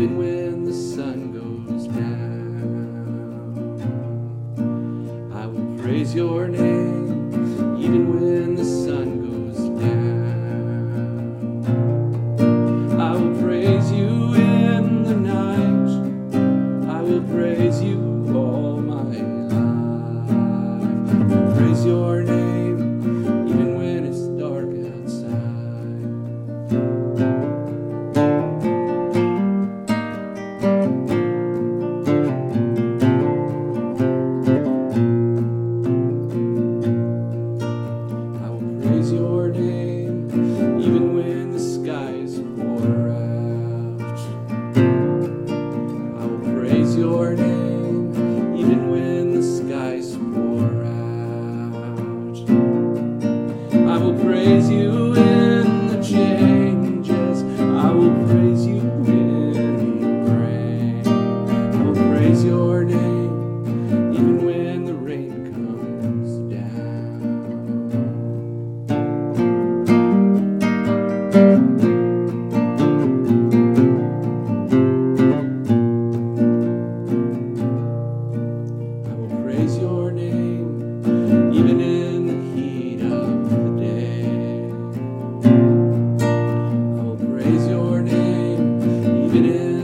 even when the sun goes down. I will praise your name, even when the sun goes down. I will praise you in the night. I will praise you all my life. I will praise your name, even when it's dark outside. I will praise your name, even when the skies pour out. I will praise your name, even when the skies pour out. I will praise you in the changes. I will praise you in the rain. I will praise your name, even when the rain comes down. I will praise your name, even in the heat of the day. I will praise your name, even in